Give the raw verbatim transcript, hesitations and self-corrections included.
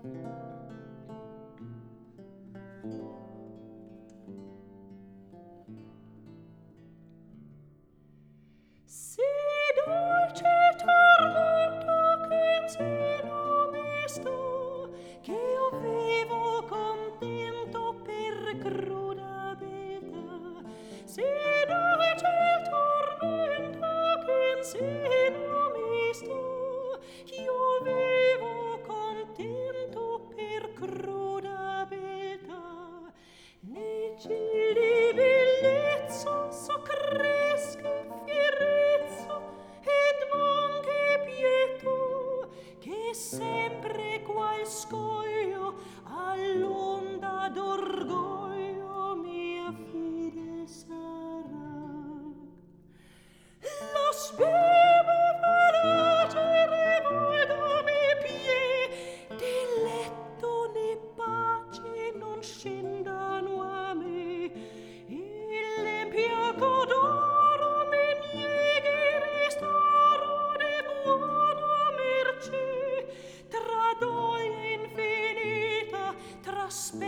Si dolce tormento che in seno mi sto, che io vivo contento per cruda beltà. Si dolce il tormento che in seno mi sto, che io vivo contento per cruda beltà. Nei cieli bellezza s'accresca fierezza ed anche pieto, che sempre qual scoglio all'onda d'orgoglio mia fide sarà. La speme faragere volgami pie, di letto né pace non scendano a me, il l'empiaco d'oro me nieghi ristoro di buona mercé, tra doglia infinita, tra speme